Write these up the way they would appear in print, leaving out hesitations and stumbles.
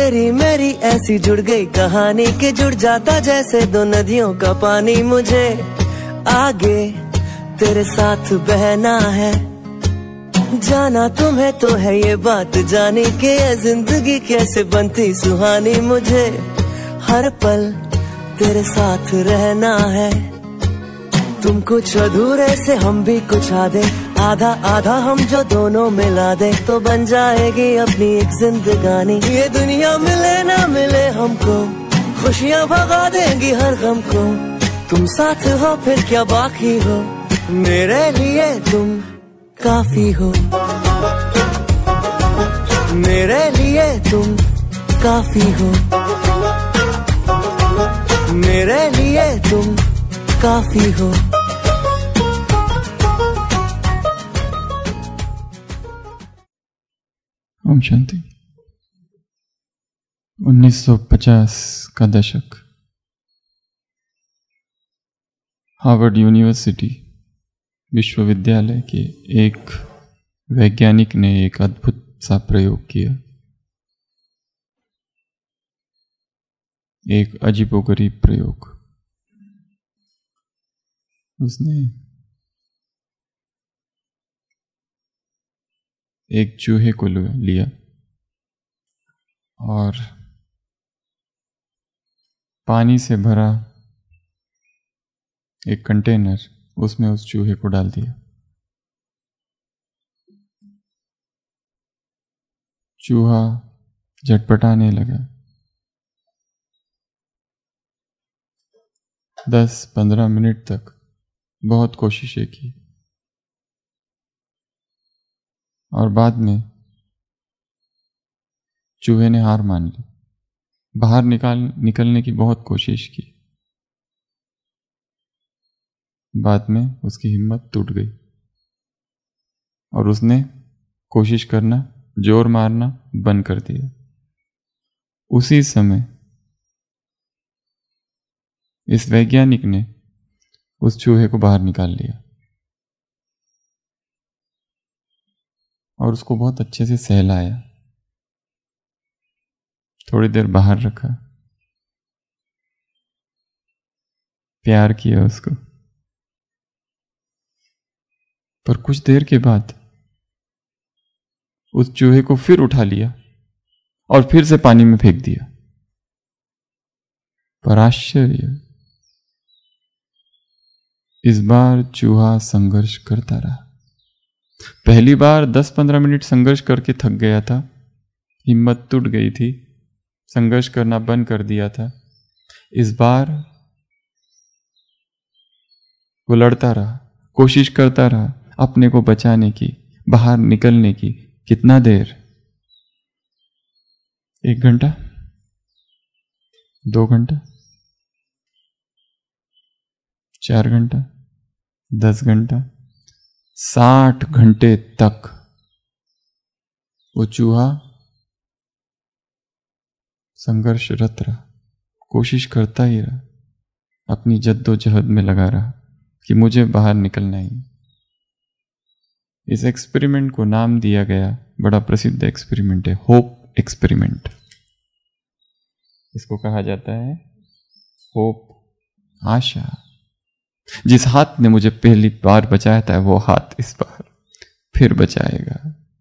तेरी मेरी ऐसी जुड़ गई कहानी कि जुड़ जाता जैसे दो नदियों का पानी। मुझे आगे तेरे साथ बहना है, जाना तुम्हें तो है ये बात जानी कि ये जिंदगी कैसे बनती सुहानी। मुझे हर पल तेरे साथ रहना है, तुम कुछ अधूरे से हम भी कुछ आधे, आधा आधा हम जो दोनों मिला दे तो बन जाएगी अपनी एक जिंदगानी। ये दुनिया मिले ना मिले हमको, खुशियाँ भगा देंगी हर गम को। तुम साथ हो फिर क्या बाकी हो, मेरे लिए तुम काफी हो, मेरे लिए तुम काफी हो, मेरे लिए तुम काफी हो। ओम शांति। 1950 का दशक। हार्वर्ड यूनिवर्सिटी विश्वविद्यालय के एक वैज्ञानिक ने एक अद्भुत सा प्रयोग किया। एक अजीबोगरीब प्रयोग। उसने एक चूहे को लिया और पानी से भरा एक कंटेनर, उसमें उस चूहे को डाल दिया। चूहा झटपटाने लगा। 10-15 मिनट तक बहुत कोशिशें की और बाद में चूहे ने हार मान ली। बाहर निकलने की बहुत कोशिश की, बाद में उसकी हिम्मत टूट गई और उसने कोशिश करना, जोर मारना बंद कर दिया। उसी समय इस वैज्ञानिक ने उस चूहे को बाहर निकाल लिया और उसको बहुत अच्छे से सहलाया। थोड़ी देर बाहर रखा, प्यार किया उसको, पर कुछ देर के बाद उस चूहे को फिर उठा लिया और फिर से पानी में फेंक दिया। पर आश्चर्य, इस बार चूहा संघर्ष करता रहा। पहली बार 10-15 मिनट संघर्ष करके थक गया था, हिम्मत टूट गई थी, संघर्ष करना बंद कर दिया था। इस बार वो लड़ता रहा, कोशिश करता रहा अपने को बचाने की, बाहर निकलने की। कितना देर? 1 घंटा, 2 घंटा, 4 घंटा, 10 घंटा, 60 घंटे तक वो चूहा संघर्षरत रहा, कोशिश करता ही रहा, अपनी जद्दोजहद में लगा रहा कि मुझे बाहर निकलना ही। इस एक्सपेरिमेंट को नाम दिया गया, बड़ा प्रसिद्ध एक्सपेरिमेंट है, होप एक्सपेरिमेंट। इसको कहा जाता है होप, आशा। जिस हाथ ने मुझे पहली बार बचाया था वो हाथ इस बार फिर बचाएगा।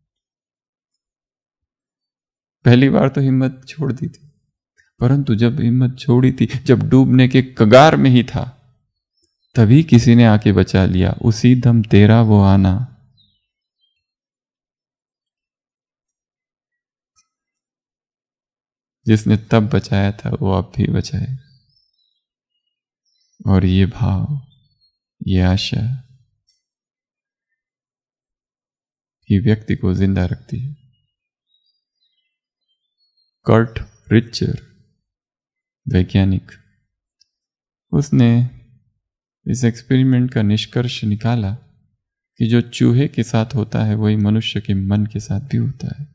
पहली बार तो हिम्मत छोड़ दी थी, परंतु जब हिम्मत छोड़ी थी, जब डूबने के कगार में ही था, तभी किसी ने आके बचा लिया। उसी दम तेरा वो आना। जिसने तब बचाया था वो अब भी बचाएगा। और ये भाव, ये आशा ही व्यक्ति को जिंदा रखती है। कर्ट रिचर वैज्ञानिक, उसने इस एक्सपेरिमेंट का निष्कर्ष निकाला कि जो चूहे के साथ होता है वही मनुष्य के मन के साथ भी होता है।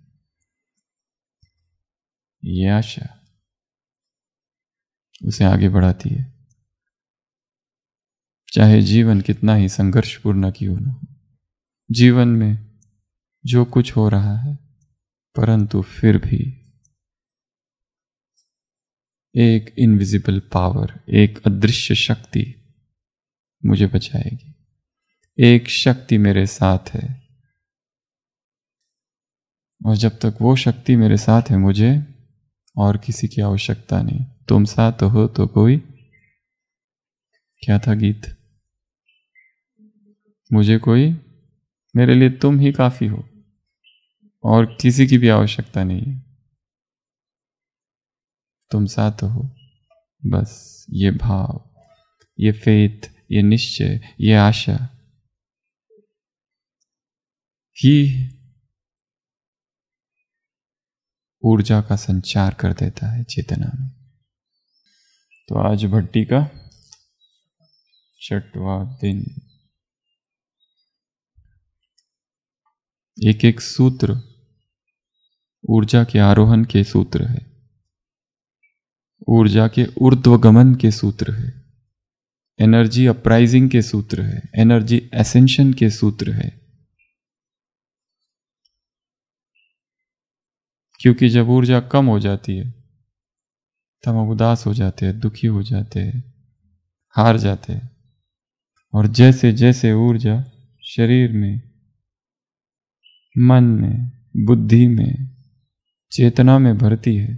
ये आशा उसे आगे बढ़ाती है, चाहे जीवन कितना ही संघर्षपूर्ण क्यों न हो। जीवन में जो कुछ हो रहा है, परंतु फिर भी एक इनविजिबल पावर, एक अदृश्य शक्ति मुझे बचाएगी। एक शक्ति मेरे साथ है, और जब तक वो शक्ति मेरे साथ है मुझे और किसी की आवश्यकता नहीं। तुम साथ हो तो कोई, क्या था गीत, मुझे कोई, मेरे लिए तुम ही काफी हो और किसी की भी आवश्यकता नहीं है। तुम साथ हो, बस ये भाव, ये फेथ, ये निश्चय, ये आशा ही ऊर्जा का संचार कर देता है चेतना में। तो आज भट्टी का 6वां दिन। एक एक सूत्र ऊर्जा के आरोहण के सूत्र है, ऊर्जा के ऊर्ध्वगमन के सूत्र है, एनर्जी अपराइजिंग के सूत्र है, एनर्जी एसेंशन के सूत्र है। क्योंकि जब ऊर्जा कम हो जाती है तब हम उदास हो जाते हैं, दुखी हो जाते हैं, हार जाते हैं। और जैसे जैसे ऊर्जा शरीर में, मन में, बुद्धि में, चेतना में भरती है,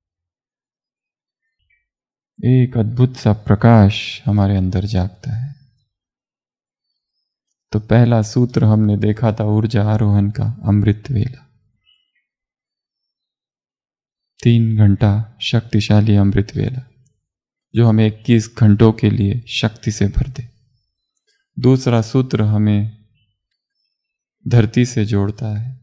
एक अद्भुत सा प्रकाश हमारे अंदर जागता है। तो पहला सूत्र हमने देखा था ऊर्जा आरोहण का, अमृत वेला। 3 घंटा शक्तिशाली अमृत वेला जो हमें 21 घंटों के लिए शक्ति से भर दे। दूसरा सूत्र हमें धरती से जोड़ता है,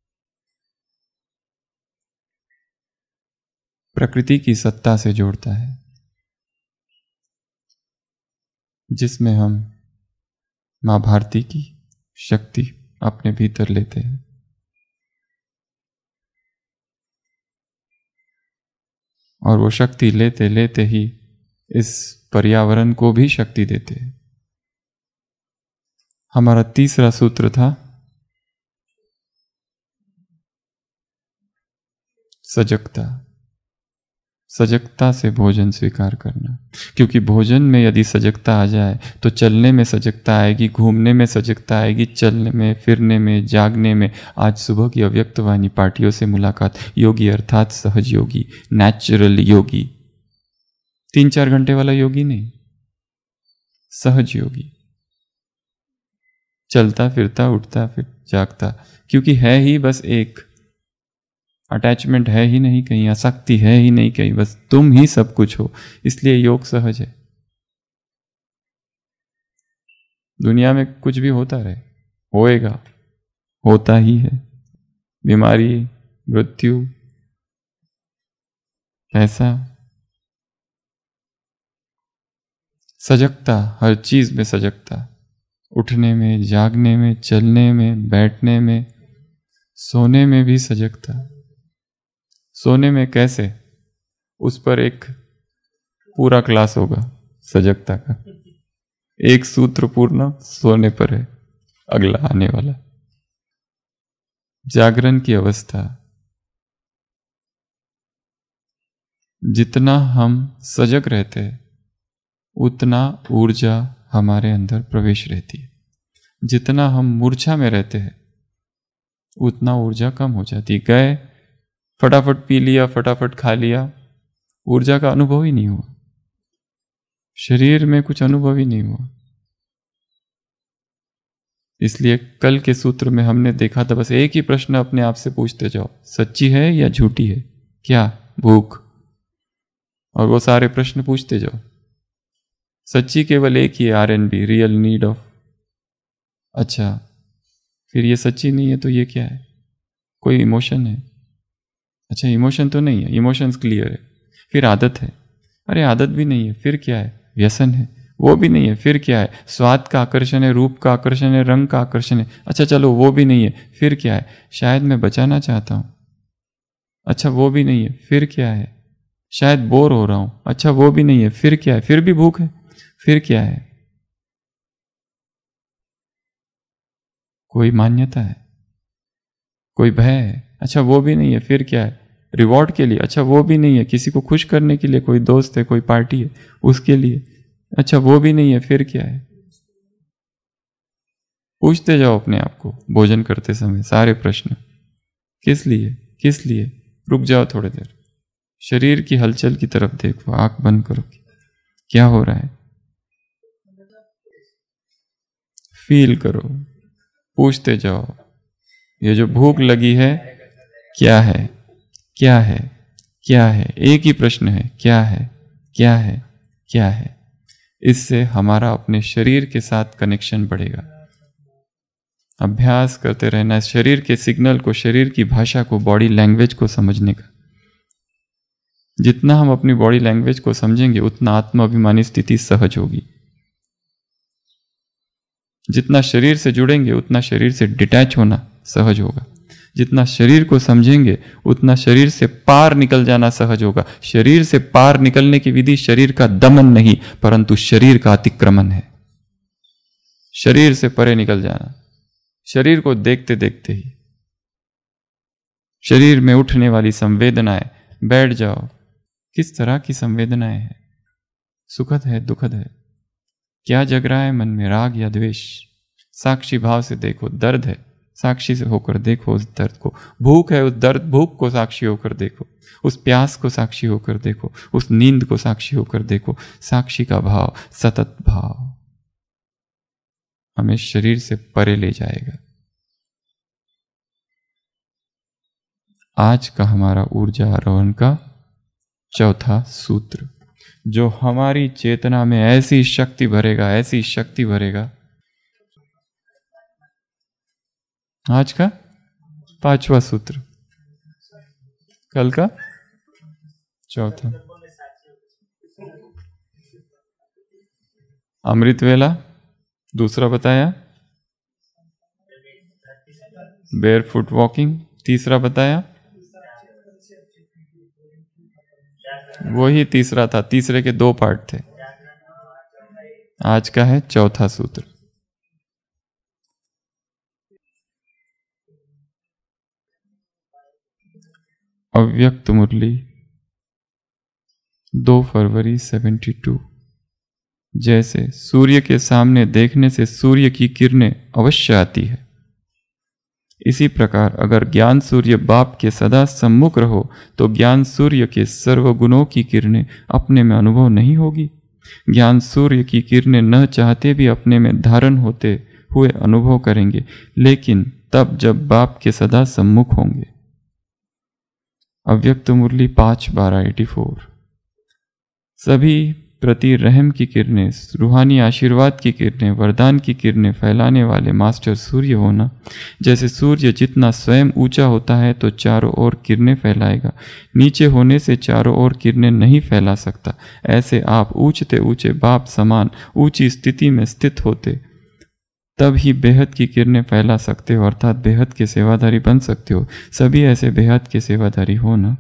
प्रकृति की सत्ता से जोड़ता है, जिसमें हम मां भारती की शक्ति अपने भीतर लेते हैं। और वो शक्ति लेते लेते ही इस पर्यावरण को भी शक्ति देते हैं। हमारा तीसरा सूत्र था सजगता। सजगता से भोजन स्वीकार करना, क्योंकि भोजन में यदि सजगता आ जाए तो चलने में सजगता आएगी, घूमने में सजगता आएगी, चलने में, फिरने में, जागने में। आज सुबह की अव्यक्तवाणी पार्टियों से मुलाकात, योगी अर्थात सहज योगी, नेचुरल योगी, 3-4 घंटे वाला योगी नहीं, सहज योगी, चलता फिरता, उठता फिर जागता, क्योंकि है ही बस एक, अटैचमेंट है ही नहीं कहीं, आसक्ति है ही नहीं कहीं, बस तुम ही सब कुछ हो। इसलिए योग सहज है। दुनिया में कुछ भी होता रहे, होएगा, होता ही है, बीमारी, मृत्यु, पैसा, सजगता, हर चीज में सजगता, उठने में, जागने में, चलने में, बैठने में, सोने में भी सजगता। सोने में कैसे, उस पर एक पूरा क्लास होगा सजगता का, एक सूत्र पूर्ण सोने पर है, अगला आने वाला। जागरण की अवस्था, जितना हम सजग रहते हैं उतना ऊर्जा हमारे अंदर प्रवेश रहती है। जितना हम मूर्छा में रहते हैं उतना ऊर्जा कम हो जाती है। गए, फटाफट पी लिया, फटाफट खा लिया, ऊर्जा का अनुभव ही नहीं हुआ, शरीर में कुछ अनुभव ही नहीं हुआ। इसलिए कल के सूत्र में हमने देखा था, बस एक ही प्रश्न अपने आप से पूछते जाओ, सच्ची है या झूठी है, क्या भूख, और वो सारे प्रश्न पूछते जाओ। सच्ची केवल एक ही है, RNB, रियल नीड ऑफ। अच्छा, फिर ये सच्ची नहीं है तो ये क्या है, कोई इमोशन है। अच्छा, इमोशन तो नहीं है, इमोशंस क्लियर है। फिर आदत है, अरे आदत भी नहीं है, फिर क्या है, व्यसन है, वो भी नहीं है, फिर क्या है, स्वाद का आकर्षण है, रूप का आकर्षण है, रंग का आकर्षण है। अच्छा चलो वो भी नहीं है, फिर क्या है, शायद मैं बचाना चाहता हूं। अच्छा वो भी नहीं है, फिर क्या है, शायद बोर हो रहा हूं। अच्छा वो भी नहीं है, फिर क्या है, फिर भी भूख है, फिर क्या है, कोई मान्यता है, कोई भय है। अच्छा वो भी नहीं है, फिर क्या है, रिवॉर्ड के लिए, अच्छा वो भी नहीं है। किसी को खुश करने के लिए, कोई दोस्त है, कोई पार्टी है, उसके लिए, अच्छा वो भी नहीं है, फिर क्या है? पूछते जाओ अपने आप को भोजन करते समय सारे प्रश्न, किस लिए, किस लिए? रुक जाओ थोड़ी देर, शरीर की हलचल की तरफ देखो, आंख बंद करो, क्या हो रहा है, फील करो, पूछते जाओ। ये जो भूख लगी है क्या है, क्या है, क्या है? एक ही प्रश्न है, क्या है, क्या है, क्या है? इससे हमारा अपने शरीर के साथ कनेक्शन बढ़ेगा। अभ्यास करते रहना है शरीर के सिग्नल को, शरीर की भाषा को, बॉडी लैंग्वेज को समझने का। जितना हम अपनी बॉडी लैंग्वेज को समझेंगे उतना आत्माभिमानी स्थिति सहज होगी। जितना शरीर से जुड़ेंगे उतना शरीर से डिटैच होना सहज होगा। जितना शरीर को समझेंगे उतना शरीर से पार निकल जाना सहज होगा। शरीर से पार निकलने की विधि शरीर का दमन नहीं, परंतु शरीर का अतिक्रमण है। शरीर से परे निकल जाना, शरीर को देखते देखते ही। शरीर में उठने वाली संवेदनाएं, बैठ जाओ, किस तरह की संवेदनाएं हैं? सुखद है, दुखद है? क्या जग रहा है मन में, राग या द्वेष? साक्षी भाव से देखो। दर्द है, साक्षी से होकर देखो उस दर्द को। भूख है, उस दर्द, भूख को साक्षी होकर देखो। उस प्यास को साक्षी होकर देखो। उस नींद को साक्षी होकर देखो। साक्षी का भाव, सतत भाव हमें शरीर से परे ले जाएगा। आज का हमारा ऊर्जा आरोहण का चौथा सूत्र, जो हमारी चेतना में ऐसी शक्ति भरेगा, ऐसी शक्ति भरेगा। आज का पांचवा सूत्र, कल का चौथा। अमृत वेला दूसरा बताया, बेयरफुट वॉकिंग तीसरा बताया, वही तीसरा था, तीसरे के दो पार्ट थे। आज का है चौथा सूत्र। अव्यक्त मुरली 2 फरवरी 72। जैसे सूर्य के सामने देखने से सूर्य की किरणें अवश्य आती है, इसी प्रकार अगर ज्ञान सूर्य बाप के सदा सम्मुख रहो तो ज्ञान सूर्य के सर्वगुणों की किरणें अपने में अनुभव नहीं होगी। ज्ञान सूर्य की किरणें न चाहते भी अपने में धारण होते हुए अनुभव करेंगे, लेकिन तब जब बाप के सदा सम्मुख होंगे। अव्यक्त मुरली 5/12/84। सभी प्रति रहम की किरणें, रूहानी आशीर्वाद की किरणें, वरदान की किरणें फैलाने वाले मास्टर सूर्य होना। जैसे सूर्य जितना स्वयं ऊंचा होता है तो चारों ओर किरणें फैलाएगा, नीचे होने से चारों ओर किरणें नहीं फैला सकता। ऐसे आप ऊंचते ऊंचे बाप समान ऊंची स्थिति में स्थित होते तब ही बेहद की किरणें फैला सकते हो, अर्थात बेहद के सेवाधारी बन सकते हो। सभी ऐसे बेहद के सेवाधारी हो ना।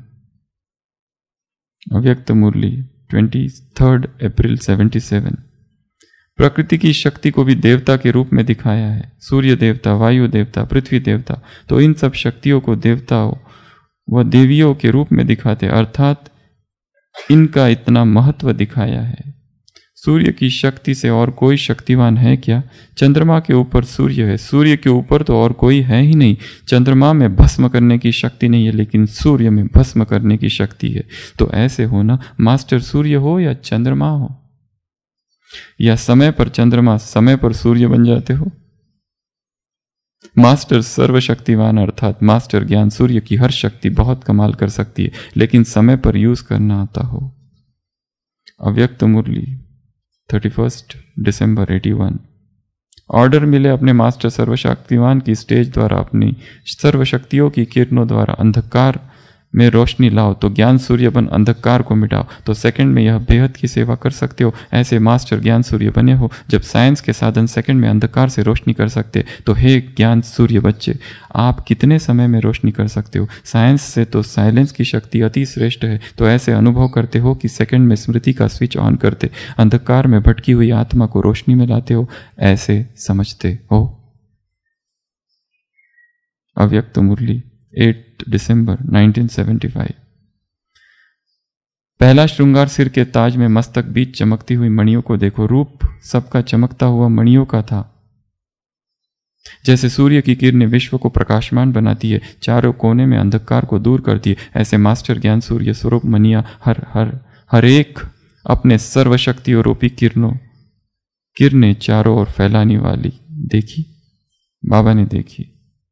अव्यक्त मुरली 23 अप्रैल 77। प्रकृति की शक्ति को भी देवता के रूप में दिखाया है। सूर्य देवता, वायु देवता, पृथ्वी देवता, तो इन सब शक्तियों को देवताओं व देवियों के रूप में दिखाते, अर्थात इनका इतना महत्व दिखाया है। सूर्य की शक्ति से और कोई शक्तिवान है क्या? चंद्रमा के ऊपर सूर्य है, सूर्य के ऊपर तो और कोई है ही नहीं। चंद्रमा में भस्म करने की शक्ति नहीं है, लेकिन सूर्य में भस्म करने की शक्ति है। तो ऐसे हो ना, मास्टर सूर्य हो या चंद्रमा हो, या समय पर चंद्रमा समय पर सूर्य बन जाते हो। मास्टर सर्वशक्तिवान अर्थात मास्टर ज्ञान सूर्य की हर शक्ति बहुत कमाल कर सकती है, लेकिन समय पर यूज करना आता हो। अव्यक्त मुरली 31 दिसंबर 81। ऑर्डर मिले अपने मास्टर सर्वशक्तिवान की स्टेज द्वारा अपनी सर्वशक्तियों की किरणों द्वारा अंधकार में रोशनी लाओ तो ज्ञान सूर्य बन अंधकार को मिटाओ, तो सेकंड में यह बेहद की सेवा कर सकते हो। ऐसे मास्टर ज्ञान सूर्य बने हो। जब साइंस के साधन सेकंड में अंधकार से रोशनी कर सकते, तो हे ज्ञान सूर्य बच्चे, आप कितने समय में रोशनी कर सकते हो? साइंस से तो साइलेंस की शक्ति अति श्रेष्ठ है, तो ऐसे अनुभव करते हो कि सेकंड में स्मृति का स्विच ऑन करते अंधकार में भटकी हुई आत्मा को रोशनी में लाते हो। ऐसे समझते हो। अव्यक्त मुरली 8 दिसंबर 1975। पहला श्रृंगार सिर के ताज में मस्तक बीच चमकती हुई मणियों को देखो। रूप सबका चमकता हुआ मणियों का था। जैसे सूर्य की किरणें विश्व को प्रकाशमान बनाती है, चारों कोने में अंधकार को दूर करती है, ऐसे मास्टर ज्ञान सूर्य स्वरूप मनिया हर एक अपने सर्वशक्ति रूपी किरणें चारों ओर फैलाने वाली देखी, बाबा ने देखी।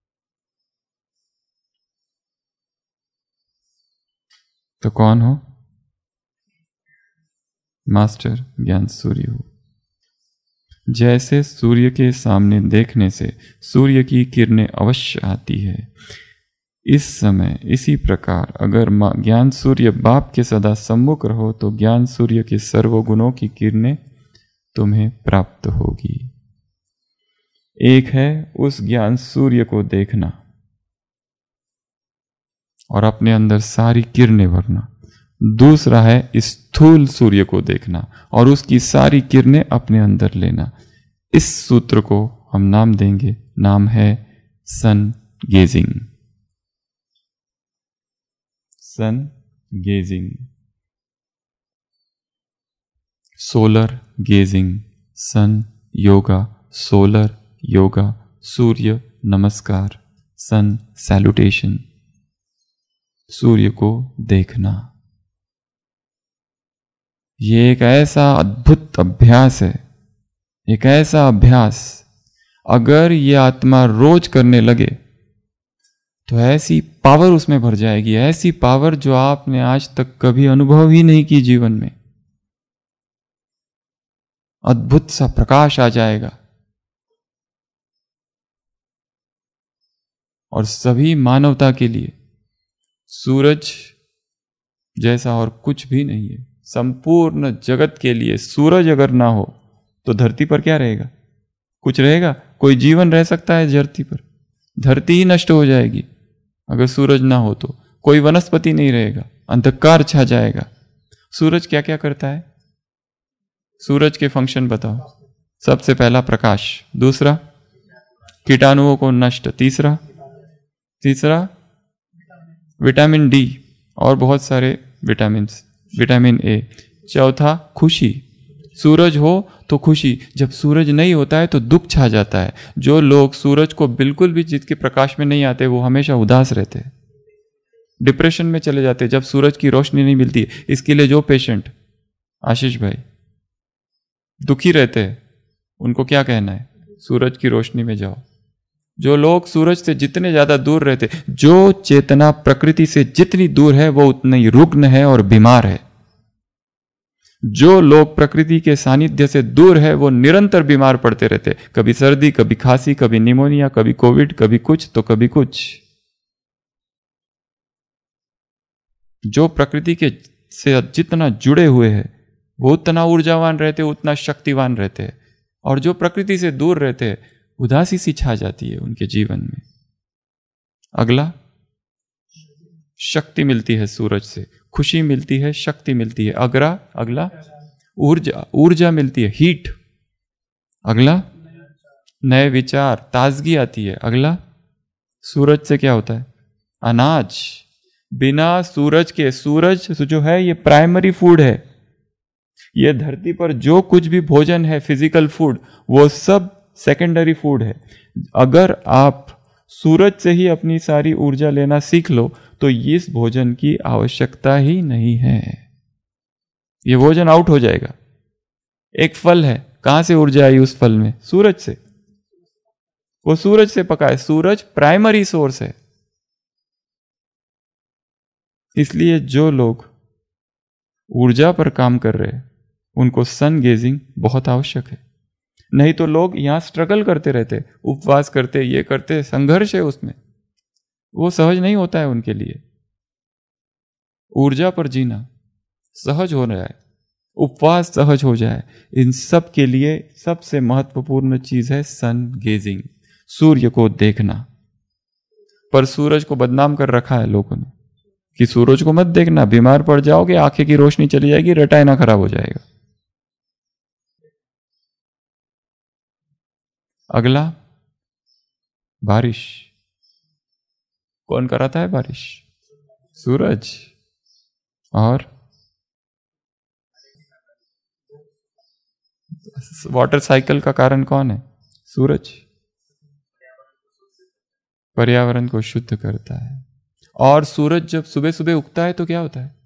तो कौन हो? मास्टर ज्ञान सूर्य हो। जैसे सूर्य के सामने देखने से सूर्य की किरणें अवश्य आती है, इस समय इसी प्रकार अगर ज्ञान सूर्य बाप के सदा सम्मुख रहो तो ज्ञान सूर्य के सर्वगुणों की किरणें तुम्हें प्राप्त होगी। एक है उस ज्ञान सूर्य को देखना और अपने अंदर सारी किरणें भरना। दूसरा है स्थूल सूर्य को देखना और उसकी सारी किरणें अपने अंदर लेना। इस सूत्र को हम नाम देंगे, नाम है sun gazing. Sun gazing, solar gazing, sun yoga, solar yoga, Surya Namaskar, sun salutation, सूर्य को देखना। ये एक ऐसा अद्भुत अभ्यास है, एक ऐसा अभ्यास अगर ये आत्मा रोज करने लगे तो ऐसी पावर उसमें भर जाएगी, ऐसी पावर जो आपने आज तक कभी अनुभव ही नहीं की जीवन में। अद्भुत सा प्रकाश आ जाएगा और सभी मानवता के लिए सूरज जैसा और कुछ भी नहीं है। संपूर्ण जगत के लिए सूरज अगर ना हो तो धरती पर क्या रहेगा? कुछ रहेगा? कोई जीवन रह सकता है धरती पर? धरती ही नष्ट हो जाएगी अगर सूरज ना हो तो। कोई वनस्पति नहीं रहेगा, अंधकार छा जाएगा। सूरज क्या क्या करता है? सूरज के फंक्शन बताओ। सबसे पहला प्रकाश, दूसरा कीटाणुओं को नष्ट, तीसरा विटामिन डी और बहुत सारे विटामिन ए, चौथा खुशी। सूरज हो तो खुशी, जब सूरज नहीं होता है तो दुख छा जाता है। जो लोग सूरज को बिल्कुल भी जिसके प्रकाश में नहीं आते वो हमेशा उदास रहते हैं, डिप्रेशन में चले जाते हैं जब सूरज की रोशनी नहीं मिलती। इसके लिए जो पेशेंट आशीष भाई दुखी रहते हैं उनको क्या कहना है? सूरज की रोशनी में जाओ। जो लोग सूरज से जितने ज्यादा दूर रहते, जो चेतना प्रकृति से जितनी दूर है वो उतना ही रुग्ण है और बीमार है। जो लोग प्रकृति के सानिध्य से दूर है वो निरंतर बीमार पड़ते रहते, कभी सर्दी, कभी खांसी, कभी निमोनिया, कभी कोविड, कभी कुछ तो कभी कुछ। जो प्रकृति के से जितना जुड़े हुए हैं वो उतना ऊर्जावान रहते, उतना शक्तिवान रहते हैं। और जो प्रकृति से दूर रहते हैं उदासी सी छा जाती है उनके जीवन में। अगला, शक्ति मिलती है सूरज से, खुशी मिलती है, शक्ति मिलती है। अगला ऊर्जा मिलती है, हीट। अगला नए विचार, ताजगी आती है। अगला सूरज से क्या होता है? अनाज। बिना सूरज के, सूरज जो है ये प्राइमरी फूड है। ये धरती पर जो कुछ भी भोजन है, फिजिकल फूड, वो सब सेकेंडरी फूड है। अगर आप सूरज से ही अपनी सारी ऊर्जा लेना सीख लो तो इस भोजन की आवश्यकता ही नहीं है, ये भोजन आउट हो जाएगा। एक फल है, कहां से ऊर्जा आई उस फल में? सूरज से। वो सूरज से पका है, सूरज प्राइमरी सोर्स है। इसलिए जो लोग ऊर्जा पर काम कर रहे हैं उनको सन गेजिंग बहुत आवश्यक है। नहीं तो लोग यहां स्ट्रगल करते रहते, उपवास करते, ये करते, संघर्ष है उसमें, वो सहज नहीं होता है उनके लिए। ऊर्जा पर जीना सहज हो रहा है, उपवास सहज हो जाए, इन सब के लिए सबसे महत्वपूर्ण चीज है सन गेजिंग, सूर्य को देखना। पर सूरज को बदनाम कर रखा है लोगों ने कि सूरज को मत देखना, बीमार पड़ जाओगे, आंखें की रोशनी चली जाएगी, रेटाइना खराब हो जाएगा। अगला बारिश। कौन कराता है बारिश? सूरज। और वाटर साइकिल का कारण कौन है? सूरज। पर्यावरण को शुद्ध करता है। और सूरज जब सुबह सुबह उगता है तो क्या होता है?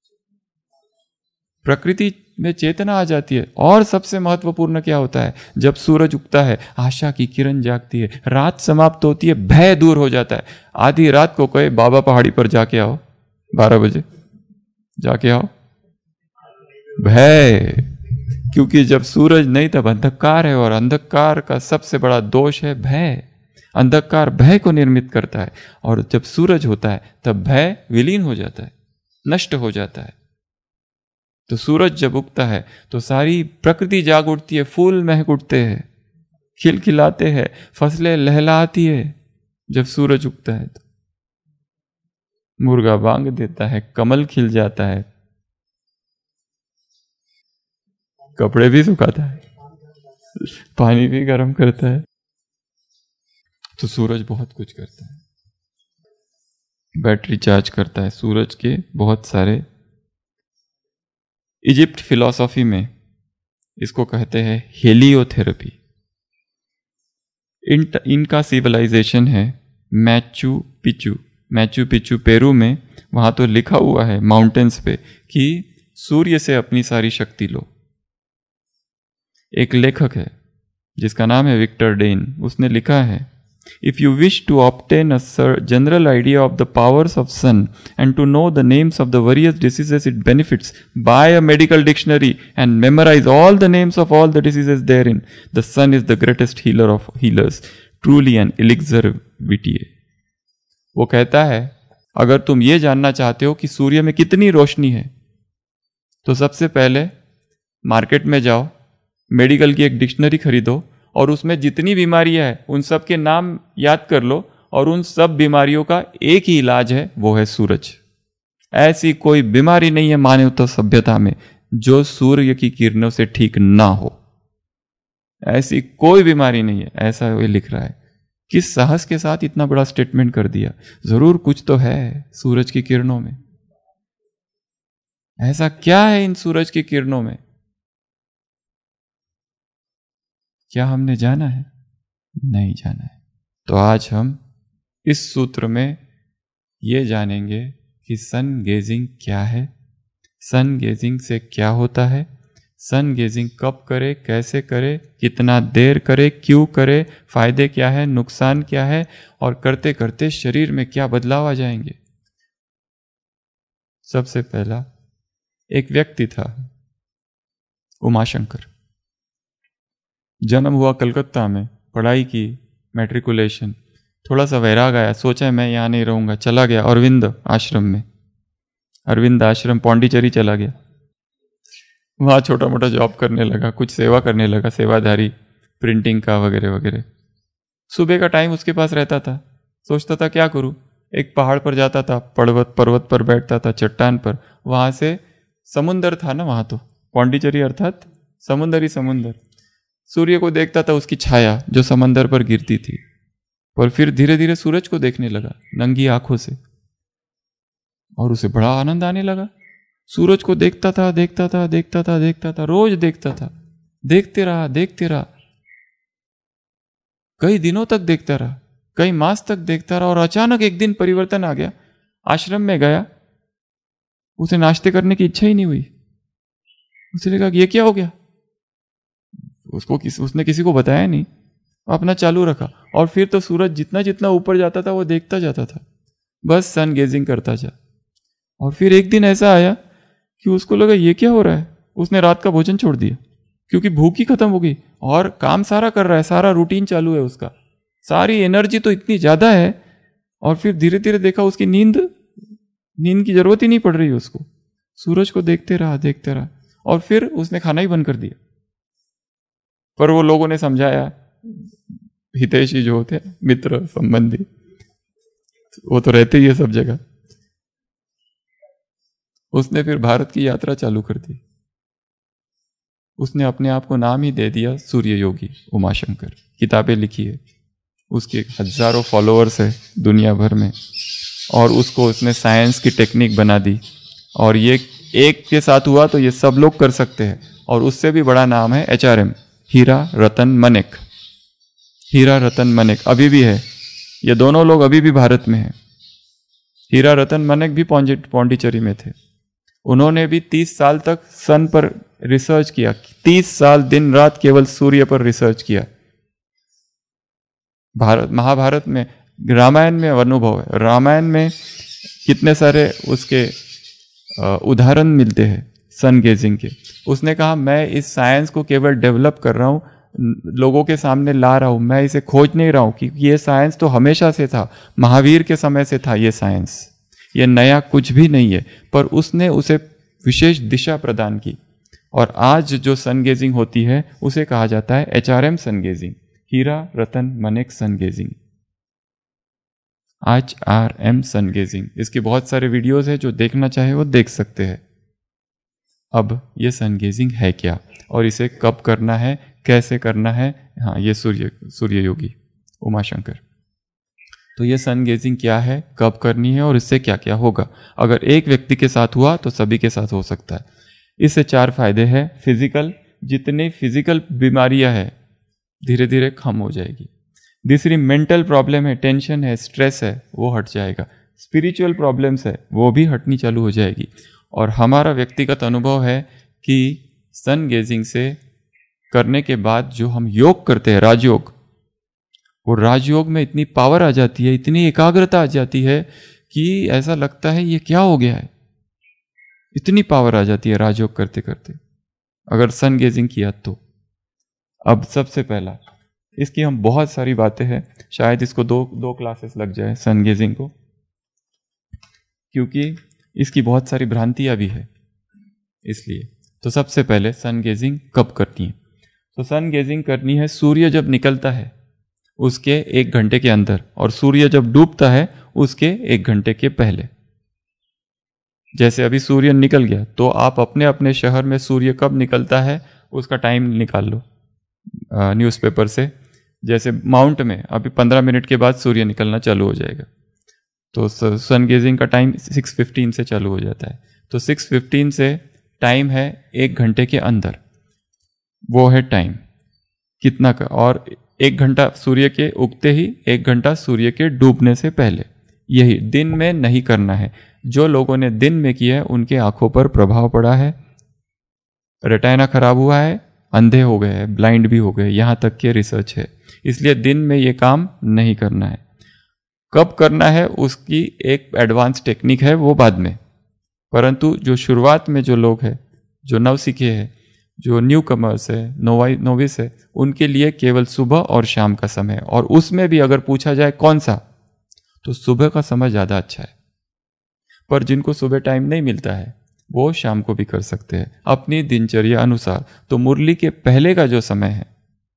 प्रकृति में चेतना आ जाती है। और सबसे महत्वपूर्ण क्या होता है? जब सूरज उगता है आशा की किरण जागती है, रात समाप्त होती है, भय दूर हो जाता है। आधी रात को कहे बाबा पहाड़ी पर जाके आओ, 12 बजे जाके आओ, भय। क्योंकि जब सूरज नहीं तब अंधकार है, और अंधकार का सबसे बड़ा दोष है भय। अंधकार भय को निर्मित करता है, और जब सूरज होता है तब भय विलीन हो जाता है, नष्ट हो जाता है। तो सूरज जब उगता है तो सारी प्रकृति जाग उठती है, फूल महक उठते हैं, खिलखिलाते हैं, फसलें लहलाती है। जब सूरज उगता है तो मुर्गा बांग देता है, कमल खिल जाता है, कपड़े भी सुखाता है, पानी भी गर्म करता है। तो सूरज बहुत कुछ करता है। बैटरी चार्ज करता है सूरज के बहुत सारे। इजिप्ट फिलॉसफी में इसको कहते हैं हेलियोथेरेपी। इनका सिविलाइजेशन है मैचू पिचू। मैचू पिचू पेरू में। वहां तो लिखा हुआ है माउंटेन्स पे कि सूर्य से अपनी सारी शक्ति लो। एक लेखक है जिसका नाम है विक्टर डेन, उसने लिखा है, If you wish to obtain a general idea of the powers of sun and to know the names of the various diseases it benefits, buy a medical dictionary and memorize all the names of all the diseases therein. The sun is the greatest healer of healers, truly an elixir vitae. वो कहता है अगर तुम ये जानना चाहते हो कि सूर्य में कितनी रोशनी है तो सबसे पहले मार्केट में जाओ, मेडिकल की एक डिक्शनरी खरीदो और उसमें जितनी बीमारियां हैं उन सब के नाम याद कर लो, और उन सब बीमारियों का एक ही इलाज है, वो है सूरज। ऐसी कोई बीमारी नहीं है मानवता सभ्यता में जो सूर्य की किरणों से ठीक ना हो। ऐसी कोई बीमारी नहीं है, ऐसा वो लिख रहा है। किस साहस के साथ इतना बड़ा स्टेटमेंट कर दिया। जरूर कुछ तो है सूरज की किरणों में। ऐसा क्या है इन सूरज की किरणों में? क्या हमने जाना है? नहीं जाना है। तो आज हम इस सूत्र में ये जानेंगे कि सन गेजिंग क्या है, सन गेजिंग से क्या होता है, सन गेजिंग कब करे, कैसे करे, कितना देर करे, क्यों करे, फायदे क्या है, नुकसान क्या है, और करते करते शरीर में क्या बदलाव आ जाएंगे। सबसे पहला एक व्यक्ति था उमाशंकर। जन्म हुआ कलकत्ता में, पढ़ाई की, मैट्रिकुलेशन, थोड़ा सा वैराग आया, सोचा मैं यहाँ नहीं रहूँगा, चला गया अरविंद आश्रम में। अरविंद आश्रम पौंडीचेरी चला गया। वहाँ छोटा मोटा जॉब करने लगा, कुछ सेवा करने लगा, सेवाधारी, प्रिंटिंग का वगैरह वगैरह। सुबह का टाइम उसके पास रहता था, सोचता था क्या करूँ। एक पहाड़ पर जाता था, पर्वत पर बैठता था, चट्टान पर। वहाँ से समुंदर था ना, वहाँ तो पौंडीचेरी अर्थात समुंदर ही समुंदर। सूर्य को देखता था, उसकी छाया जो समंदर पर गिरती थी। और फिर धीरे धीरे सूरज को देखने लगा नंगी आंखों से, और उसे बड़ा आनंद आने लगा। सूरज को देखता था, देखता था, देखता था, देखता था, रोज देखता था, देखते रहा। कई दिनों तक देखता रहा, कई मास तक देखता रहा, और अचानक एक दिन परिवर्तन आ गया। आश्रम में गया, उसे नाश्ते करने की इच्छा ही नहीं हुई। उसे लगा कि ये क्या हो गया। उसने किसी को बताया नहीं, अपना चालू रखा। और फिर तो सूरज जितना जितना ऊपर जाता था वो देखता जाता था, बस सन गेजिंग करता जा। और फिर एक दिन ऐसा आया कि उसको लगा ये क्या हो रहा है। उसने रात का भोजन छोड़ दिया क्योंकि भूख ही खत्म हो गई, और काम सारा कर रहा है, सारा रूटीन चालू है उसका, सारी एनर्जी तो इतनी ज्यादा है। और फिर धीरे धीरे देखा उसकी नींद की जरूरत ही नहीं पड़ रही उसको। सूरज को देखते रहा, और फिर उसने खाना ही बंद कर दिया। पर वो लोगों ने समझाया, हितैषी जो होते हैं, मित्र संबंधी, वो तो रहते ही है सब जगह। उसने फिर भारत की यात्रा चालू कर दी। उसने अपने आप को नाम ही दे दिया सूर्य योगी उमाशंकर। किताबें लिखी है, उसके हजारों फॉलोअर्स है दुनिया भर में, और उसको उसने साइंस की टेक्निक बना दी। और ये एक के साथ हुआ तो ये सब लोग कर सकते हैं। और उससे भी बड़ा नाम है HRM, हीरा रतन मनेक। हीरा रतन मनेक अभी भी है, ये दोनों लोग अभी भी भारत में हैं। हीरा रतन मनेक भी पौंडीचेरी में थे। उन्होंने भी 30 साल तक सन पर रिसर्च किया, 30 साल दिन रात केवल सूर्य पर रिसर्च किया। महाभारत में, रामायण में अनुभव है, रामायण में कितने सारे उसके उदाहरण मिलते हैं सन गेजिंग के। उसने कहा मैं इस साइंस को केवल डेवलप कर रहा हूँ, लोगों के सामने ला रहा हूँ, मैं इसे खोज नहीं रहा हूँ, क्योंकि ये साइंस तो हमेशा से था, महावीर के समय से था ये साइंस, ये नया कुछ भी नहीं है। पर उसने उसे विशेष दिशा प्रदान की, और आज जो सन गेजिंग होती है उसे कहा जाता है HRM sun gazing, Hira Ratan Manek sun gazing, HRM sun gazing. इसके बहुत सारे वीडियोस है, जो देखना चाहे वो देख सकते हैं। अब ये सन गेजिंग है क्या और इसे कब करना है, कैसे करना है? हाँ, ये सूर्य योगी उमाशंकर। तो ये सन गेजिंग क्या है, कब करनी है और इससे क्या क्या होगा? अगर एक व्यक्ति के साथ हुआ तो सभी के साथ हो सकता है। इससे 4 फायदे हैं। फिजिकल, जितनी फिजिकल बीमारियां हैं धीरे धीरे कम हो जाएगी। दूसरी मेंटल प्रॉब्लम है, टेंशन है, स्ट्रेस है, वो हट जाएगा। स्पिरिचुअल प्रॉब्लम्स है, वो भी हटनी चालू हो जाएगी। और हमारा व्यक्तिगत अनुभव है कि सन गेजिंग से करने के बाद जो हम योग करते हैं, राजयोग, वो राजयोग में इतनी पावर आ जाती है, इतनी एकाग्रता आ जाती है कि ऐसा लगता है ये क्या हो गया है। इतनी पावर आ जाती है राजयोग करते करते, अगर सन गेजिंग किया तो। अब सबसे पहला, इसकी हम बहुत सारी बातें हैं, शायद इसको दो क्लासेस लग जाए सन गेजिंग को, क्योंकि इसकी बहुत सारी भ्रांतियां भी है इसलिए। तो सबसे पहले सन गेजिंग कब करनी है? तो सन गेजिंग करनी है सूर्य जब निकलता है उसके 1 घंटे के अंदर, और सूर्य जब डूबता है उसके 1 घंटे के पहले। जैसे अभी सूर्य निकल गया, तो आप अपने अपने शहर में सूर्य कब निकलता है उसका टाइम निकाल लो न्यूज़पेपर से। जैसे माउंट में अभी 15 मिनट के बाद सूर्य निकलना चालू हो जाएगा, तो सन गेजिंग का टाइम 6:15 से चालू हो जाता है। तो 6:15 से टाइम है 1 घंटे के अंदर, वो है टाइम कितना का। और 1 घंटा सूर्य के उगते ही, 1 घंटा सूर्य के डूबने से पहले। यही दिन में नहीं करना है। जो लोगों ने दिन में किया है उनके आंखों पर प्रभाव पड़ा है, रेटाइना खराब हुआ है, अंधे हो गए हैं, ब्लाइंड भी हो गए, यहां तक के रिसर्च है। इसलिए दिन में ये काम नहीं करना है। कब करना है उसकी एक एडवांस टेक्निक है, वो बाद में। परंतु जो शुरुआत में जो लोग हैं, जो नवसीखे हैं, जो न्यू कमर्स है, नोविस है, उनके लिए केवल सुबह और शाम का समय। और उसमें भी अगर पूछा जाए कौन सा, तो सुबह का समय ज़्यादा अच्छा है। पर जिनको सुबह टाइम नहीं मिलता है वो शाम को भी कर सकते हैं अपनी दिनचर्या अनुसार। तो मुरली के पहले का जो समय है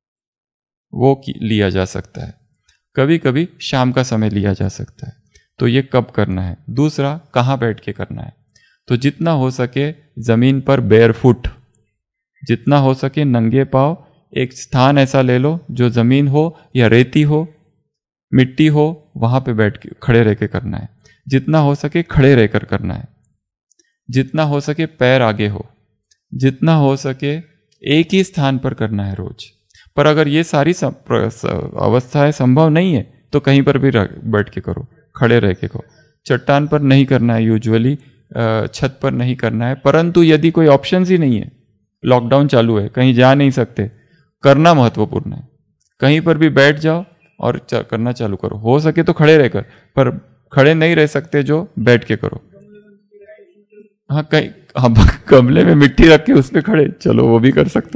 वो लिया जा सकता है, कभी कभी शाम का समय लिया जा सकता है। तो ये कब करना है? दूसरा, कहाँ बैठ के करना है? तो जितना हो सके ज़मीन पर बेयरफुट, जितना हो सके नंगे पाँव, एक स्थान ऐसा ले लो जो ज़मीन हो या रेती हो, मिट्टी हो, वहाँ पे बैठ के खड़े रह के करना है। जितना हो सके खड़े रहकर करना है, जितना हो सके पैर आगे हो, जितना हो सके एक ही स्थान पर करना है रोज। पर अगर ये सारी अवस्थाएं संभव नहीं है तो कहीं पर भी बैठ के करो, खड़े रह के करो। चट्टान पर नहीं करना है, यूजुअली छत पर नहीं करना है। परंतु यदि कोई ऑप्शन ही नहीं है, लॉकडाउन चालू है, कहीं जा नहीं सकते, करना महत्वपूर्ण है। कहीं पर भी बैठ जाओ और करना चालू करो। हो सके तो खड़े रहकर, पर खड़े नहीं रह सकते जो, बैठ के करो। हाँ, कहीं गमले में मिट्टी रख के उस पर खड़े, चलो वो भी कर सकते।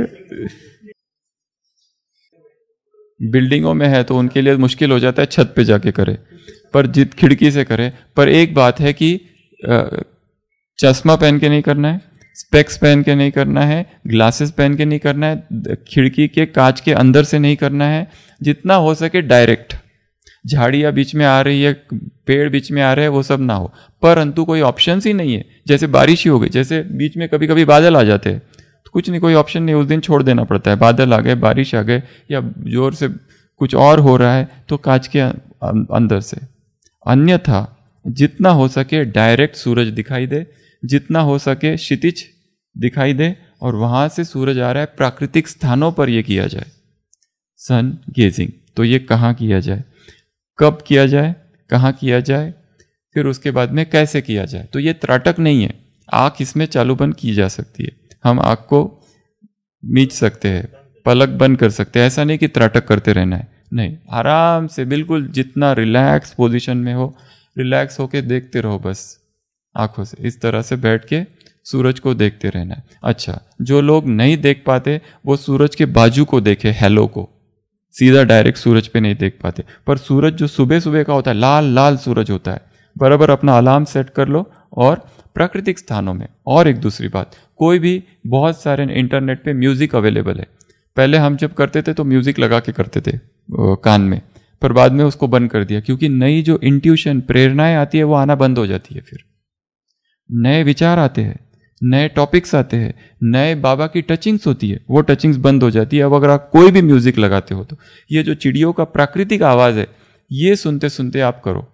बिल्डिंगों में है तो उनके लिए मुश्किल हो जाता है, छत पे जाके करे, पर जित खिड़की से करे। पर एक बात है कि चश्मा पहन के नहीं करना है, स्पेक्स पहन के नहीं करना है, ग्लासेस पहन के नहीं करना है, खिड़की के कांच के अंदर से नहीं करना है। जितना हो सके डायरेक्ट, झाड़ियाँ बीच में आ रही है, पेड़ बीच में आ रहे हैं, वो सब ना हो। परंतु कोई ऑप्शन ही नहीं है, जैसे बारिश ही हो गई, जैसे बीच में कभी कभी बादल आ जाते हैं, तो कुछ नहीं, कोई ऑप्शन नहीं, उस दिन छोड़ देना पड़ता है। बादल आ गए, बारिश आ गए, या जोर से कुछ और हो रहा है तो कांच के अंदर से। अन्यथा जितना हो सके डायरेक्ट सूरज दिखाई दे, जितना हो सके क्षितिज दिखाई दे, और वहां से सूरज आ रहा है, प्राकृतिक स्थानों पर यह किया जाए सन गेजिंग। तो ये कहाँ किया जाए, कब किया जाए, कहाँ किया जाए, फिर उसके बाद में कैसे किया जाए। तो ये त्राटक नहीं है, आँख इसमें चालू बंद की जा सकती है, हम आँख को मीच सकते हैं, पलक बंद कर सकते हैं, ऐसा नहीं कि त्राटक करते रहना है, नहीं, आराम से बिल्कुल जितना रिलैक्स पोजीशन में हो रिलैक्स होके देखते रहो, बस आंखों से इस तरह से बैठ के सूरज को देखते रहना है। अच्छा, जो लोग नहीं देख पाते वो सूरज के बाजू को देखे, हेलो को, सीधा डायरेक्ट सूरज पे नहीं देख पाते। पर सूरज जो सुबह सुबह का होता है, लाल लाल सूरज होता है, बराबर अपना अलार्म सेट कर लो और प्राकृतिक स्थानों में। और एक दूसरी बात, कोई भी, बहुत सारे इंटरनेट पे म्यूजिक अवेलेबल है, पहले हम जब करते थे तो म्यूजिक लगा के करते थे कान में, पर बाद में उसको बंद कर दिया, क्योंकि नई जो इंट्यूशन प्रेरणाएं आती है वो आना बंद हो जाती है, फिर नए विचार आते हैं, नए टॉपिक्स आते हैं, नए बाबा की टचिंग्स होती है, वो टचिंग्स बंद हो जाती है। अब अगर आप कोई भी म्यूजिक लगाते हो तो ये जो चिड़ियों का प्राकृतिक आवाज है ये सुनते सुनते आप करो,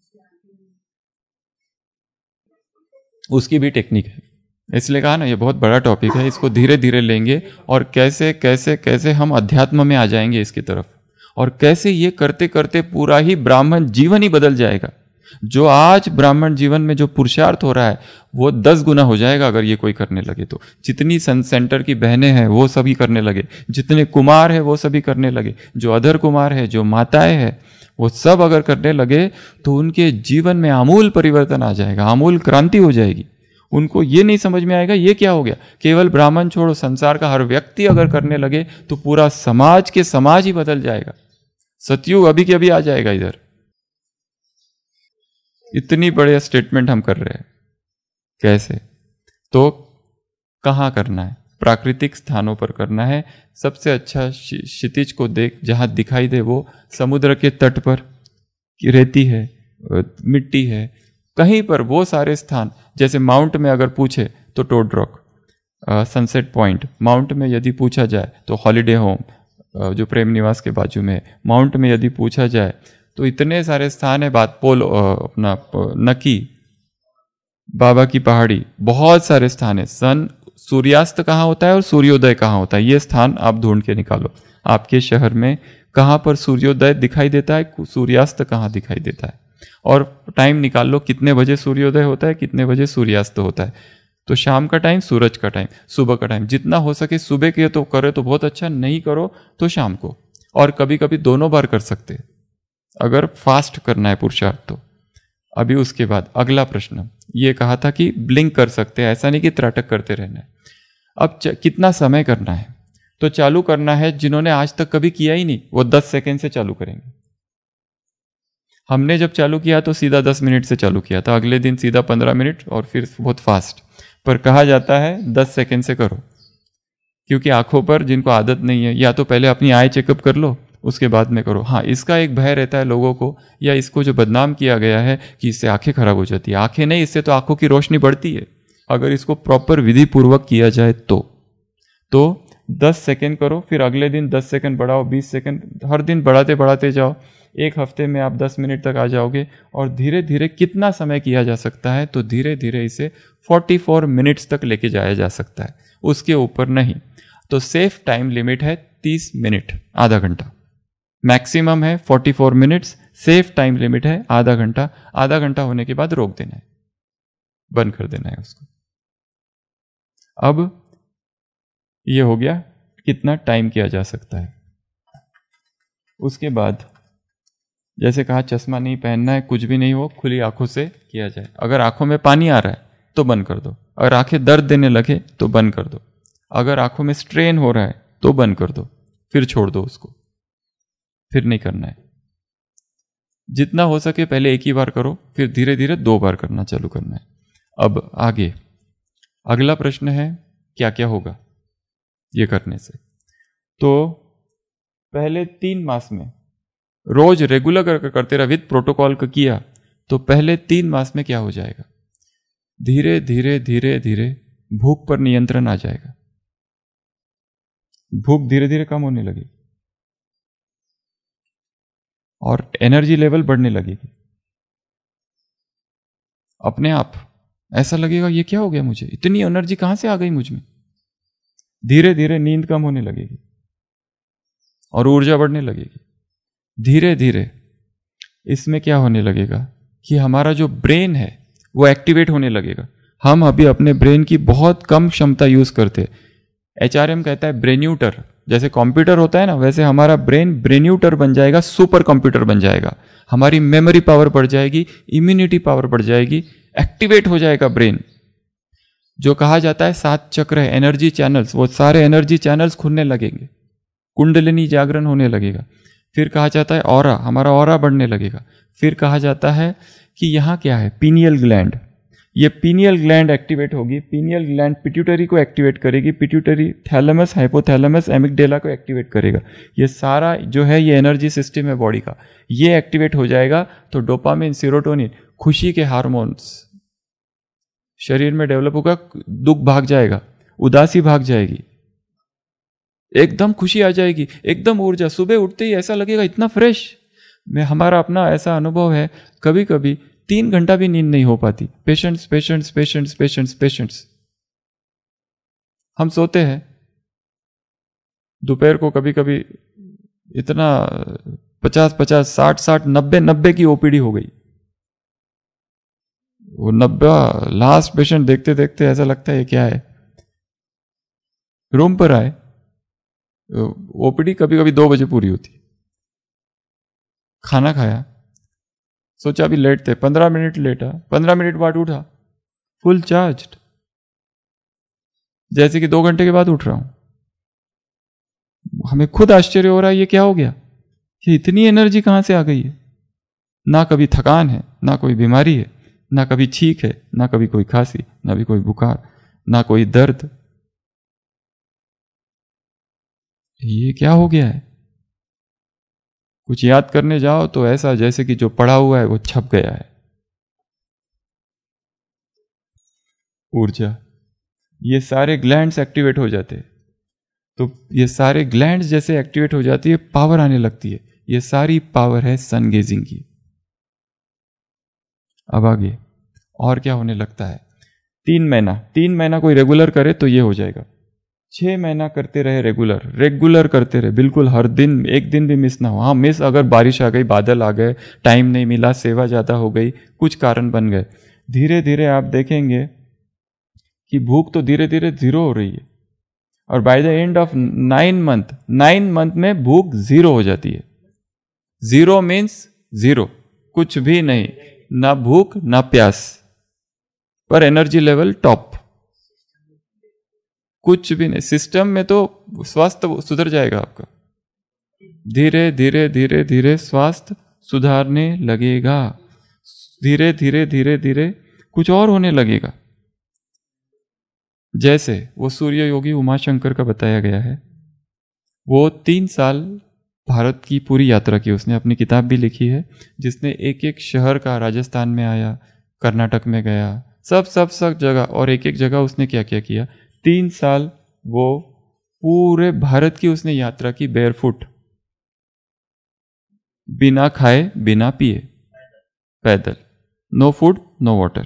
उसकी भी टेक्निक है। इसलिए कहा ना ये बहुत बड़ा टॉपिक है, इसको धीरे धीरे लेंगे और कैसे कैसे कैसे हम अध्यात्म में आ जाएंगे इसकी तरफ, और कैसे ये करते करते पूरा ही ब्राह्मण जीवन ही बदल जाएगा। जो आज ब्राह्मण जीवन में जो पुरुषार्थ हो रहा है वो 10 गुना हो जाएगा अगर ये कोई करने लगे तो। जितनी सन सेंटर की बहनें हैं वो सभी करने लगे, जितने कुमार हैं वो सभी करने लगे, जो अधर कुमार है, जो माताएं हैं, वो सब अगर करने लगे तो उनके जीवन में आमूल परिवर्तन आ जाएगा, आमूल क्रांति हो जाएगी। उनको ये नहीं समझ में आएगा ये क्या हो गया। केवल ब्राह्मण छोड़ो, संसार का हर व्यक्ति अगर करने लगे तो पूरा समाज के समाज ही बदल जाएगा। सतयुग अभी के अभी आ जाएगा इधर। इतनी बड़े स्टेटमेंट हम कर रहे हैं, कैसे? तो कहाँ करना है? प्राकृतिक स्थानों पर करना है। सबसे अच्छा क्षितिज को देख, जहां दिखाई दे वो समुद्र के तट पर रेती है, मिट्टी है, कहीं पर वो सारे स्थान। जैसे माउंट में अगर पूछे तो toad rock, sunset point. Mount में यदि पूछा जाए तो हॉलीडे होम जो प्रेम निवास के बाजू में। माउंट में यदि पूछा जाए तो इतने सारे स्थान है। बात पोल अपना नकी, बाबा की पहाड़ी, बहुत सारे स्थान है। सूर्यास्त कहाँ होता है और सूर्योदय कहाँ होता है, ये स्थान आप ढूंढ के निकालो। आपके शहर में कहाँ पर सूर्योदय दिखाई देता है, सूर्यास्त कहाँ दिखाई देता है, और टाइम निकाल लो कितने बजे सूर्योदय होता है, कितने बजे सूर्यास्त होता है। तो शाम का टाइम, सूरज का टाइम, सुबह का टाइम। जितना हो सके सुबह के तो करे तो बहुत अच्छा, नहीं करो तो शाम को। और कभी कभी दोनों बार कर सकते हैं अगर फास्ट करना है पुरुषार्थ तो। अभी उसके बाद अगला प्रश्न ये कहा था कि ब्लिंक कर सकते हैं, ऐसा नहीं कि त्राटक करते रहना है। अब कितना समय करना है? तो चालू करना है, जिन्होंने आज तक कभी किया ही नहीं वो 10 सेकेंड से चालू करेंगे। हमने जब चालू किया तो सीधा 10 मिनट से चालू किया था, अगले दिन सीधा 15 मिनट और फिर बहुत फास्ट। पर कहा जाता है 10 सेकेंड से करो, क्योंकि आंखों पर जिनको आदत नहीं है, या तो पहले अपनी आई चेकअप कर लो उसके बाद में करो। हाँ, इसका एक भय रहता है लोगों को, या इसको जो बदनाम किया गया है कि इससे आंखें खराब हो जाती है। आंखें नहीं, इससे तो आंखों की रोशनी बढ़ती है अगर इसको प्रॉपर विधि पूर्वक किया जाए तो 10 सेकेंड करो, फिर अगले दिन 10 सेकेंड बढ़ाओ, 20 सेकेंड, हर दिन बढ़ाते बढ़ाते जाओ। एक हफ्ते में आप 10 मिनट तक आ जाओगे। और धीरे धीरे कितना समय किया जा सकता है, तो धीरे धीरे इसे 44 मिनट्स तक लेके जाया जा सकता है, उसके ऊपर नहीं। तो सेफ टाइम लिमिट है 30 मिनट, आधा घंटा मैक्सिमम है। 44 मिनट्स सेफ टाइम लिमिट है, आधा घंटा। आधा घंटा होने के बाद रोक देना है, बंद कर देना है उसको। अब ये हो गया कितना टाइम किया जा सकता है। उसके बाद जैसे कहा चश्मा नहीं पहनना है, कुछ भी नहीं हो, खुली आंखों से किया जाए। अगर आंखों में पानी आ रहा है तो बंद कर दो, अगर आंखें दर्द देने लगे तो बंद कर दो, अगर आंखों में स्ट्रेन हो रहा है तो बंद कर दो, फिर छोड़ दो उसको, फिर नहीं करना है। जितना हो सके पहले एक ही बार करो, फिर धीरे धीरे 2 बार करना चालू करना है। अब आगे अगला प्रश्न है क्या क्या होगा ये करने से। तो पहले 3 मास में रोज रेगुलर करते रहा, विद प्रोटोकॉल का किया, तो पहले 3 मास में क्या हो जाएगा, धीरे धीरे धीरे धीरे भूख पर नियंत्रण आ जाएगा। भूख धीरे धीरे कम होने लगेगी और एनर्जी लेवल बढ़ने लगेगी अपने आप। ऐसा लगेगा ये क्या हो गया, मुझे इतनी एनर्जी कहां से आ गई मुझ में। धीरे धीरे नींद कम होने लगेगी और ऊर्जा बढ़ने लगेगी। धीरे धीरे इसमें क्या होने लगेगा कि हमारा जो ब्रेन है वो एक्टिवेट होने लगेगा। हम अभी अपने ब्रेन की बहुत कम क्षमता यूज करते हैं। HRM कहता है ब्रेन्यूटर, जैसे कंप्यूटर होता है ना, वैसे हमारा ब्रेन ब्रेन्यूटर बन जाएगा, सुपर कंप्यूटर बन जाएगा। हमारी मेमोरी पावर बढ़ जाएगी, इम्यूनिटी पावर बढ़ जाएगी, एक्टिवेट हो जाएगा ब्रेन। जो कहा जाता है 7 चक्र है, एनर्जी चैनल्स, वो सारे एनर्जी चैनल्स खुलने लगेंगे, कुंडलिनी जागरण होने लगेगा। फिर कहा जाता है ऑरा, हमारा ऑरा बढ़ने लगेगा। फिर कहा जाता है कि यहाँ क्या है, पीनियल ग्लैंड, ये पीनियल ग्लैंड एक्टिवेट होगी। पीनियल ग्लैंड पिट्यूटरी को एक्टिवेट करेगी, पिट्यूटरी थैलेमस, हाइपोथैलेमस, एमिगडेला को एक्टिवेट करेगा। ये सारा जो है ये एनर्जी सिस्टम है बॉडी का, ये एक्टिवेट हो जाएगा तो डोपामिन, सेरोटोनिन, खुशी के हार्मोन्स शरीर में डेवलप होगा, दुख भाग जाएगा, उदासी भाग जाएगी, एकदम खुशी आ जाएगी, एकदम ऊर्जा। सुबह उठते ही ऐसा लगेगा इतना फ्रेश। हमारा अपना ऐसा अनुभव है, कभी कभी 3 घंटा भी नींद नहीं हो पाती। Patients patients patients patients patients, हम सोते हैं दोपहर को, कभी कभी इतना 50-50, 60-60, 90-90 की ओपीडी हो गई। वो 90 लास्ट पेशेंट देखते देखते ऐसा लगता है क्या है। रूम पर आए, ओपीडी कभी कभी 2 बजे पूरी होती। खाना खाया, सोचा अभी लेट थे, 15 मिनट लेटा, 15 मिनट बाद उठा, फुल चार्ज्ड, जैसे कि 2 घंटे के बाद उठ रहा हूं। हमें खुद आश्चर्य हो रहा है ये क्या हो गया, ये इतनी एनर्जी कहां से आ गई है। ना कभी थकान है, ना कोई बीमारी है, ना कभी छींक है, ना कभी कोई खांसी, ना भी कोई बुखार, ना कोई दर्द। ये क्या हो गया है। कुछ याद करने जाओ तो ऐसा जैसे कि जो पढ़ा हुआ है वो छप गया है। ऊर्जा, ये सारे ग्लैंड्स एक्टिवेट हो जाते हैं। तो ये सारे ग्लैंड्स जैसे एक्टिवेट हो जाती है, पावर आने लगती है। ये सारी पावर है सन गेजिंग की। अब आगे और क्या होने लगता है। 3 महीना कोई रेगुलर करे तो ये हो जाएगा। 6 महीना करते रहे, रेगुलर करते रहे, बिल्कुल हर दिन, एक दिन भी मिस ना हो। हाँ मिस, अगर बारिश आ गई, बादल आ गए, टाइम नहीं मिला, सेवा ज़्यादा हो गई, कुछ कारण बन गए, धीरे धीरे आप देखेंगे कि भूख तो धीरे धीरे 0 हो रही है। और by the end of 9 month में भूख 0 हो जाती है। 0 मीन्स 0, कुछ भी नहीं, ना भूख ना प्यास, पर एनर्जी लेवल टॉप, कुछ भी नहीं। सिस्टम में तो स्वास्थ्य सुधर जाएगा आपका, धीरे धीरे धीरे धीरे स्वास्थ्य सुधारने लगेगा, धीरे धीरे धीरे धीरे कुछ और होने लगेगा। जैसे वो सूर्य योगी उमाशंकर का बताया गया है, वो 3 साल भारत की पूरी यात्रा की, उसने अपनी किताब भी लिखी है, जिसने एक एक शहर का, राजस्थान में आया, कर्नाटक में गया, सब जगह, और एक एक जगह उसने क्या क्या किया। 3 साल वो पूरे भारत की उसने यात्रा की, बेयरफुट, बिना खाए बिना पिए, पैदल, no food no water.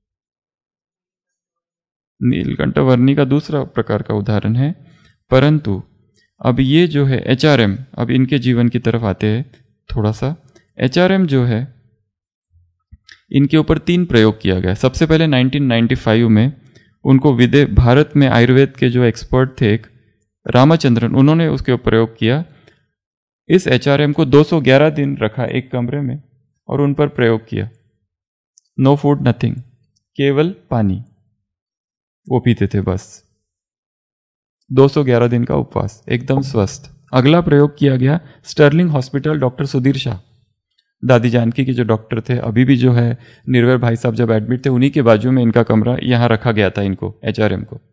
Nilkanth Varni का दूसरा प्रकार का उदाहरण है। परंतु अब ये जो है HRM, अब इनके जीवन की तरफ आते हैं थोड़ा सा। HRM जो है, इनके ऊपर 3 प्रयोग किया गया। सबसे पहले 1995 में उनको भारत में आयुर्वेद के जो एक्सपर्ट थे, एक रामचंद्रन, उन्होंने उसके ऊपर प्रयोग किया। इस HRM को 211 दिन रखा एक कमरे में और उन पर प्रयोग किया। नो फूड नथिंग, केवल पानी वो पीते थे बस। 211 दिन का उपवास, एकदम स्वस्थ। अगला प्रयोग किया गया Sterling hospital, doctor Sudhir Shah, दादी जानकी के जो डॉक्टर थे, अभी भी जो है निर्भय भाई साहब जब एडमिट थे, उन्हीं के बाजू में इनका कमरा, यहाँ रखा गया था इनको, HRM को।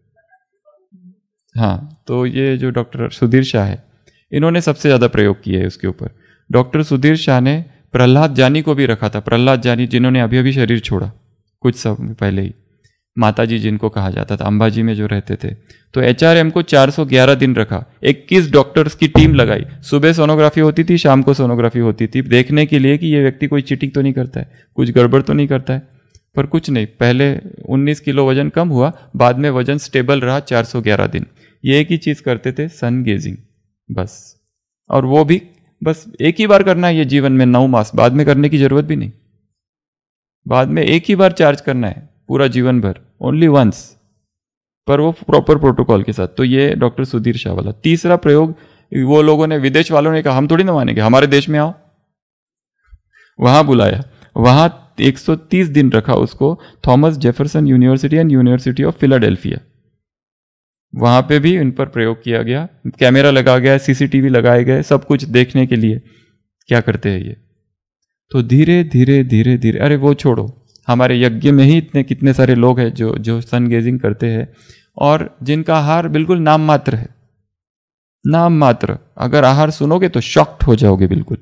हाँ, तो ये जो डॉक्टर सुधीर शाह है, इन्होंने सबसे ज़्यादा प्रयोग किए है उसके ऊपर। डॉक्टर सुधीर शाह ने प्रहलाद जानी को भी रखा था, प्रहलाद जानी जिन्होंने अभी अभी शरीर छोड़ा कुछ समय पहले ही, माता जी जिनको कहा जाता था, अंबाजी में जो रहते थे। तो HRM को 411 दिन रखा, 21 डॉक्टर्स की टीम लगाई। सुबह सोनोग्राफी होती थी, शाम को सोनोग्राफी होती थी, देखने के लिए कि ये व्यक्ति कोई चीटिंग तो नहीं करता है, कुछ गड़बड़ तो नहीं करता है। पर कुछ नहीं, पहले 19 किलो वजन कम हुआ, बाद में वजन स्टेबल रहा 411 दिन। ये एक ही चीज करते थे, सन गेजिंग बस। और वो भी बस एक ही बार करना है ये जीवन में, 9 मास, बाद में करने की जरूरत भी नहीं। बाद में एक ही बार चार्ज करना है पूरा जीवन भर, ओनली वंस, पर वो प्रॉपर प्रोटोकॉल के साथ। तो ये डॉक्टर सुधीर शाह वाला। तीसरा प्रयोग, वो लोगों ने, विदेश वालों ने कहा हम थोड़ी ना मानेंगे, हमारे देश में आओ। वहां बुलाया, वहां 130 दिन रखा उसको, Thomas Jefferson university and university of Philadelphia. वहां पे भी इन पर प्रयोग किया गया, कैमरा लगा गया, सीसीटीवी लगाए गए, सब कुछ देखने के लिए क्या करते हैं ये। तो धीरे धीरे धीरे धीरे, अरे वो छोड़ो, हमारे यज्ञ में ही इतने कितने सारे लोग हैं जो सन गेजिंग करते हैं और जिनका आहार बिल्कुल नाम मात्र है, नाम मात्र। अगर आहार सुनोगे तो शॉक्ड हो जाओगे बिल्कुल।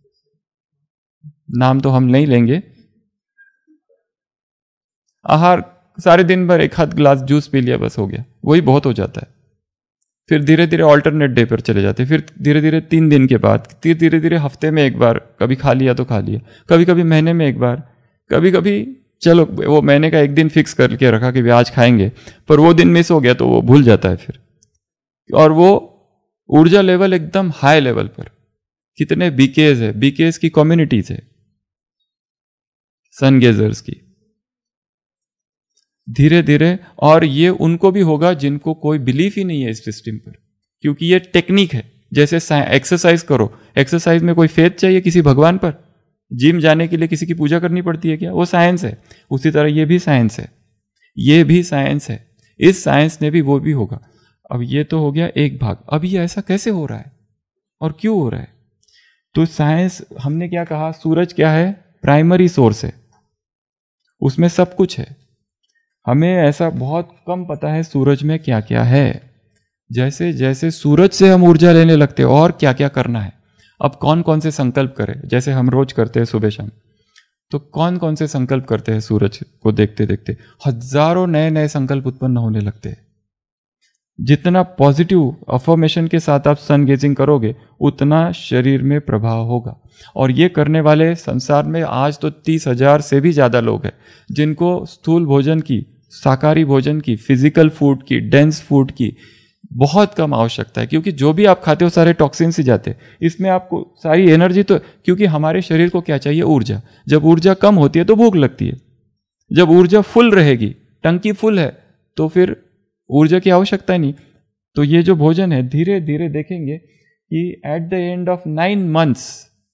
नाम तो हम नहीं लेंगे। आहार सारे दिन भर 1 गिलास जूस पी लिया, बस हो गया, वही बहुत हो जाता है। फिर धीरे धीरे ऑल्टरनेट डे पर चले जाते, फिर धीरे धीरे 3 दिन के बाद, धीरे धीरे हफ्ते में एक बार, कभी खा लिया तो खा लिया, कभी कभी महीने में एक बार, कभी कभी चलो वो महीने का एक दिन फिक्स करके रखा कि आज खाएंगे, पर वो दिन मिस हो गया तो वो भूल जाता है फिर। और वो ऊर्जा लेवल एकदम हाई लेवल पर। कितने बीकेज है, बीकेज की कम्युनिटीज है सन गेजर्स की, धीरे धीरे। और ये उनको भी होगा जिनको कोई बिलीफ ही नहीं है इस सिस्टम पर, क्योंकि ये टेक्निक है। जैसे एक्सरसाइज करो, एक्सरसाइज में कोई फेथ चाहिए किसी भगवान पर? जिम जाने के लिए किसी की पूजा करनी पड़ती है क्या? वो साइंस है। उसी तरह ये भी साइंस है, ये भी साइंस है। इस साइंस ने भी वो भी होगा। अब ये तो हो गया एक भाग। अब ये ऐसा कैसे हो रहा है और क्यों हो रहा है? तो साइंस, हमने क्या कहा, सूरज क्या है? प्राइमरी सोर्स है, उसमें सब कुछ है। हमें ऐसा बहुत कम पता है सूरज में क्या क्या है। जैसे जैसे सूरज से हम ऊर्जा लेने लगते हैं और क्या क्या करना है। अब कौन कौन से संकल्प करें, जैसे हम रोज करते हैं सुबह शाम, तो कौन कौन से संकल्प करते हैं सूरज को देखते देखते? हजारों नए नए संकल्प उत्पन्न होने लगते हैं। जितना पॉजिटिव अफर्मेशन के साथ आप सन गेजिंग करोगे उतना शरीर में प्रभाव होगा। और ये करने वाले संसार में आज तो 30,000 से भी ज्यादा लोग हैं जिनको स्थूल भोजन की, शाकाहारी भोजन की, फिजिकल फूड की, डेंस फूड की बहुत कम आवश्यकता है। क्योंकि जो भी आप खाते हो सारे टॉक्सिन से जाते हैं, इसमें आपको सारी एनर्जी तो, क्योंकि हमारे शरीर को क्या चाहिए? ऊर्जा। जब ऊर्जा कम होती है तो भूख लगती है, जब ऊर्जा फुल रहेगी, टंकी फुल है, तो फिर ऊर्जा की आवश्यकता ही नहीं। तो ये जो भोजन है, धीरे धीरे देखेंगे कि at the end of 9 months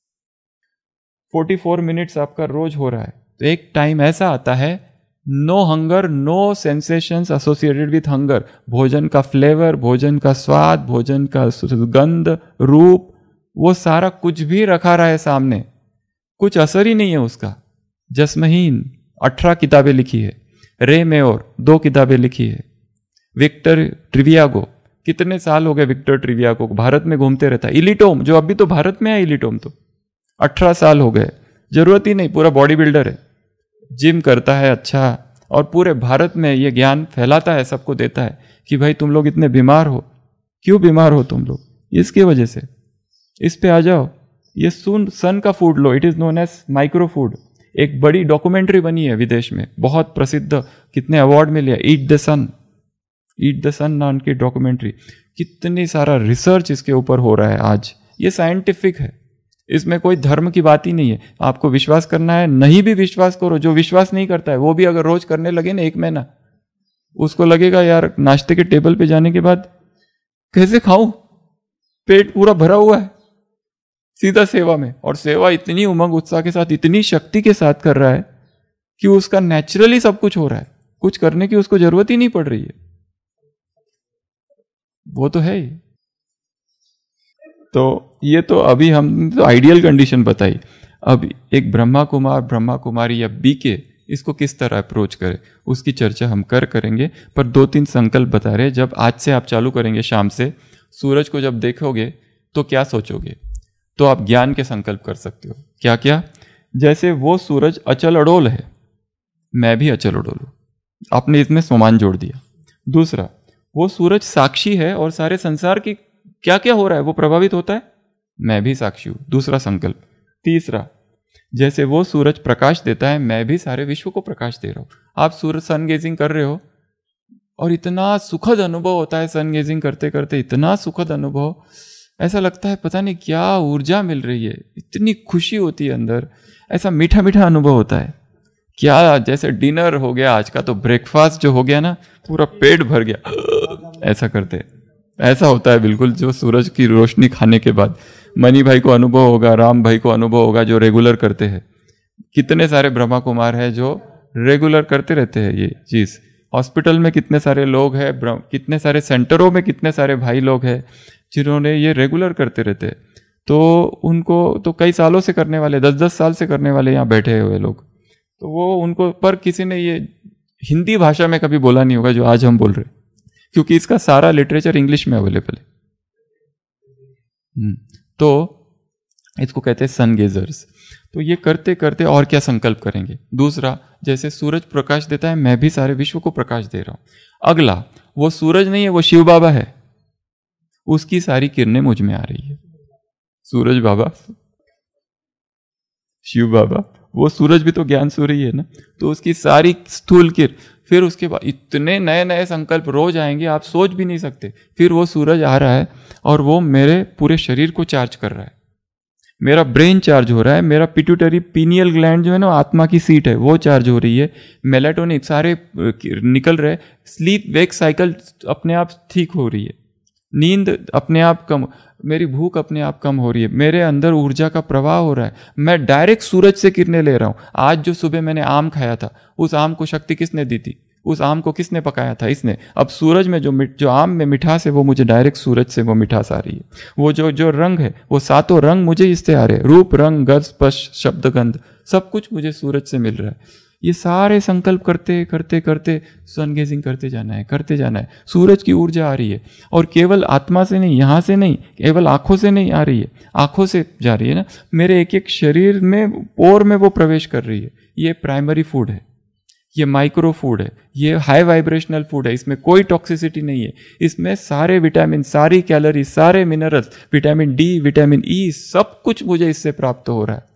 44 minutes आपका रोज हो रहा है, तो एक टाइम ऐसा आता है, no hunger, no sensations associated with hunger. भोजन का फ्लेवर, भोजन का स्वाद, भोजन का सुगंध, रूप, वो सारा कुछ भी रखा रहा है सामने, कुछ असर ही नहीं है उसका। जसमहीन 18 किताबें लिखी है, रे मेयोर 2 किताबें लिखी है, विक्टर ट्रिवियागो, कितने साल हो गए विक्टर ट्रिवियागो को, भारत में घूमते रहता है। इलिटोम, जो अभी तो भारत में है इलिटोम, तो 18 साल हो गए, जरूरत ही नहीं, पूरा बॉडी बिल्डर है, जिम करता है अच्छा, और पूरे भारत में ये ज्ञान फैलाता है, सबको देता है कि भाई तुम लोग इतने बीमार हो, क्यों बीमार हो तुम लोग? इसकी वजह से। इस पे आ जाओ, ये सन का फूड लो, it is known as micro food. एक बड़ी डॉक्यूमेंट्री बनी है विदेश में, बहुत प्रसिद्ध, कितने अवार्ड मिले, eat the sun, eat the सन नाम की डॉक्यूमेंट्री। कितनी सारा रिसर्च इसके ऊपर हो रहा है आज। ये साइंटिफिक है, इसमें कोई धर्म की बात ही नहीं है। आपको विश्वास करना है, नहीं भी विश्वास करो। जो विश्वास नहीं करता है वो भी अगर रोज करने लगे ना 1 महीना, उसको लगेगा यार नाश्ते के टेबल पे जाने के बाद कैसे खाऊं, पेट पूरा भरा हुआ है, सीधा सेवा में। और सेवा इतनी उमंग उत्साह के साथ, इतनी शक्ति के साथ कर रहा है कि उसका नेचुरली सब कुछ हो रहा है, कुछ करने की उसको जरूरत ही नहीं पड़ रही है। वो तो है ही। तो ये तो अभी हम तो आइडियल कंडीशन बताई। अब एक ब्रह्मा कुमार, ब्रह्मा कुमारी या बीके, इसको किस तरह अप्रोच करें उसकी चर्चा हम करेंगे। पर 2-3 संकल्प बता रहे। जब आज से आप चालू करेंगे, शाम से सूरज को जब देखोगे तो क्या सोचोगे? तो आप ज्ञान के संकल्प कर सकते हो। क्या क्या? जैसे वो सूरज अचल अडोल है, मैं भी अचल अडोल हूं, आपने इसमें समान जोड़ दिया। दूसरा, वो सूरज साक्षी है और सारे संसार की क्या क्या हो रहा है वो प्रभावित होता है, मैं भी साक्षी हूं, दूसरा संकल्प। तीसरा, जैसे वो सूरज प्रकाश देता है, मैं भी सारे विश्व को प्रकाश दे रहा हूं। आप सूरज सन गेजिंग कर रहे हो और इतना सुखद अनुभव होता है सन गेजिंग करते करते, इतना सुखद अनुभव, ऐसा लगता है पता नहीं क्या ऊर्जा मिल रही है, इतनी खुशी होती है अंदर, ऐसा मीठा मीठा अनुभव होता है। क्या जैसे डिनर हो गया आज का, तो ब्रेकफास्ट जो हो गया ना, पूरा पेट भर गया, ऐसा करते, ऐसा होता है बिल्कुल जो सूरज की रोशनी खाने के बाद। मनी भाई को अनुभव होगा, राम भाई को अनुभव होगा जो रेगुलर करते हैं। कितने सारे ब्रह्मा कुमार हैं जो रेगुलर करते रहते हैं ये चीज। हॉस्पिटल में कितने सारे लोग हैं, कितने सारे सेंटरों में कितने सारे भाई लोग हैं जिन्होंने ये रेगुलर करते रहते हैं। तो उनको तो कई सालों से करने वाले, 10-10 साल से करने वाले यहाँ बैठे हुए लोग, तो वो उनको, पर किसी ने ये हिंदी भाषा में कभी बोला नहीं होगा जो आज हम बोल रहे, क्योंकि इसका सारा लिटरेचर इंग्लिश में अवेलेबल है। तो इसको कहते हैं सन गेजर्स। तो ये करते करते और क्या संकल्प करेंगे। दूसरा, जैसे सूरज प्रकाश देता है, मैं भी सारे विश्व को प्रकाश दे रहा हूं। अगला, वो सूरज नहीं है, वो शिव बाबा है, उसकी सारी किरणें मुझ में आ रही है। सूरज बाबा, शिव बाबा, वो सूरज भी तो ज्ञान सूर्य ही है ना, तो उसकी सारी स्थूल किरण, फिर उसके बाद इतने नए नए संकल्प रोज आएंगे, आप सोच भी नहीं सकते। फिर वो सूरज आ रहा है और वो मेरे पूरे शरीर को चार्ज कर रहा है, मेरा ब्रेन चार्ज हो रहा है, मेरा पिट्यूटरी पीनियल ग्लैंड जो है ना, आत्मा की सीट है, वो चार्ज हो रही है, मेलाटोनिन सारे निकल रहे, स्लीप वेक साइकिल अपने आप ठीक हो रही है, नींद अपने आप कम, मेरी भूख अपने आप कम हो रही है, मेरे अंदर ऊर्जा का प्रवाह हो रहा है, मैं डायरेक्ट सूरज से किरणें ले रहा हूं। आज जो सुबह मैंने आम खाया था, उस आम को शक्ति किसने दी थी, उस आम को किसने पकाया था, इसने। अब सूरज में जो आम में मिठास है, वो मुझे डायरेक्ट सूरज से वो मिठास आ रही है। वो जो रंग है, वो सातों रंग मुझे इससे आ रहे हैं, रूप रंग गंध स्पर्श शब्द गंध, सब कुछ मुझे सूरज से मिल रहा है। ये सारे संकल्प करते करते करते सन गेजिंग करते जाना है, करते जाना है। सूरज की ऊर्जा आ रही है, और केवल आत्मा से नहीं, यहां से नहीं, केवल आंखों से नहीं आ रही है, आंखों से जा रही है ना, मेरे एक एक शरीर में, पोर में वो प्रवेश कर रही है। ये प्राइमरी फूड है, ये माइक्रो फूड है, ये हाई वाइब्रेशनल फूड है, इसमें कोई टॉक्सिसिटी नहीं है, इसमें सारे विटामिन, सारी कैलोरी, सारे minerals, vitamin D, vitamin E, सब कुछ मुझे इससे प्राप्त हो रहा है।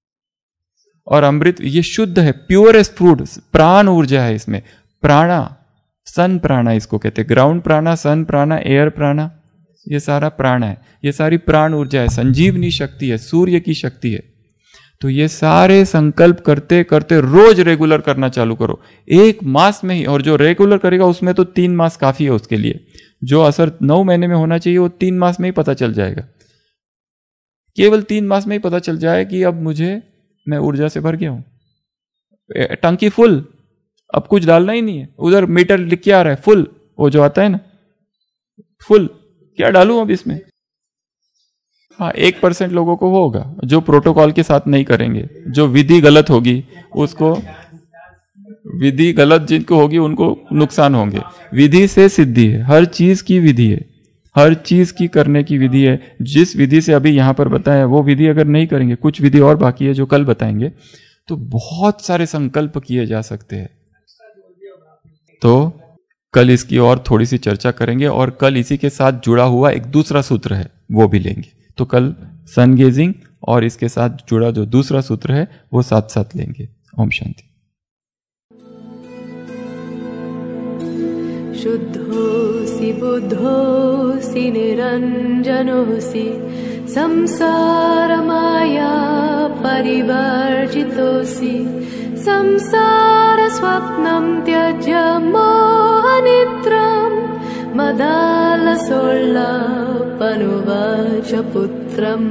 और अमृत, ये शुद्ध है, प्योरेस्ट फूड, प्राण ऊर्जा है इसमें। प्राणा, सन प्राणा इसको कहते हैं, ग्राउंड प्राणा, सन प्राणा, एयर प्राणा, ये सारा प्राण है, ये सारी प्राण ऊर्जा है, संजीवनी शक्ति है, सूर्य की शक्ति है। तो ये सारे संकल्प करते करते रोज रेगुलर करना चालू करो, 1 मास में ही। और जो रेगुलर करेगा उसमें तो 3 मास काफी है उसके लिए। जो असर 9 महीने में होना चाहिए, वो 3 मास में ही पता चल जाएगा। केवल 3 मास में ही पता चल जाए कि अब मैं ऊर्जा से भर गया हूं, टंकी फुल, अब कुछ डालना ही नहीं है। उधर मीटर लिख के आ रहा है फुल, वो जो आता है ना फुल, क्या डालूं अब इसमें। हाँ, 1% लोगों को होगा जो प्रोटोकॉल के साथ नहीं करेंगे, जो विधि गलत होगी उसको, विधि गलत जिनको होगी उनको नुकसान होंगे। विधि से सिद्धि है, हर चीज की विधि है, हर चीज की करने की विधि है। जिस विधि से अभी यहां पर बताया, वो विधि अगर नहीं करेंगे, कुछ विधि और बाकी है जो कल बताएंगे, तो बहुत सारे संकल्प किए जा सकते हैं। तो कल इसकी और थोड़ी सी चर्चा करेंगे, और कल इसी के साथ जुड़ा हुआ एक दूसरा सूत्र है, वो भी लेंगे। तो कल सन गेजिंग और इसके साथ जुड़ा जो दूसरा सूत्र है, वो साथ साथ लेंगे। ओम शांति। शुद्धोऽसि बुद्धोऽसि निरञ्जनोऽसि संसारमाया परिवर्जितोऽसि संसारस्वप्नं त्यज्य मोहनिद्रां मदालसोल्लापनुवाच पुत्रम्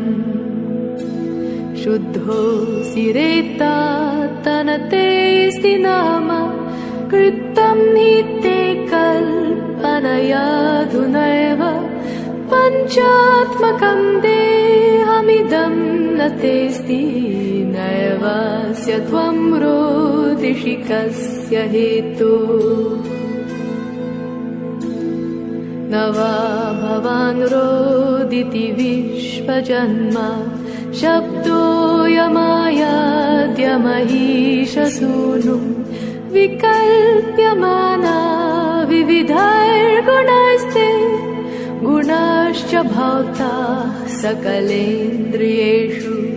शुद्धोऽसि रेतात्तनतेऽस्ति नाम कृतं हि ते कल्पनयाधुनैव पञ्चात्मकं देहमिदं न तेऽस्ति नैवास्य त्वं रोदिषि कस्य हेतुः न वा भवान् रोदिति विश्वजन्म शब्दोऽयमायाद्यमहीशसूनुं विकल्प्यमाना विविधैर्गुणैस्ते गुणाश्च भवता सकलेन्द्रियेषु